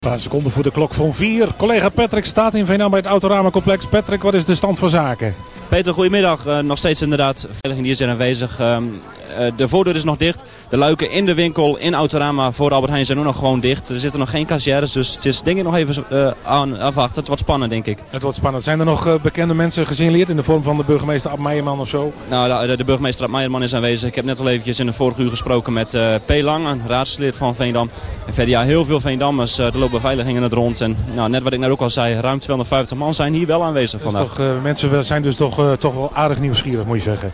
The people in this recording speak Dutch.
Een paar seconden voor de klok van 4. Collega Patrick staat in Veendam bij het Autorama-complex. Patrick, wat is de stand van zaken? Peter, goedemiddag. Nog steeds inderdaad, veiliging die is er aanwezig. De voordeur is nog dicht. De luiken in de winkel in Autorama voor Albert Heijn zijn nu nog gewoon dicht. Er zitten nog geen kassières, dus het is denk ik nog even afwachten. Het wordt spannend, denk ik. Het wordt spannend. Zijn er nog bekende mensen gesignaleerd in de vorm van de burgemeester Ab Meijerman of zo? Nou, de burgemeester Ab Meijerman is aanwezig. Ik heb net al eventjes in de vorige uur gesproken met P. Lang, een raadslid van Veendam. En verder ja, heel veel Veendammers. Er lopen beveiligingen het rond. En nou, net wat ik net ook al zei, ruim 250 man zijn hier wel aanwezig vandaag. Mensen zijn dus toch wel aardig nieuwsgierig, moet je zeggen.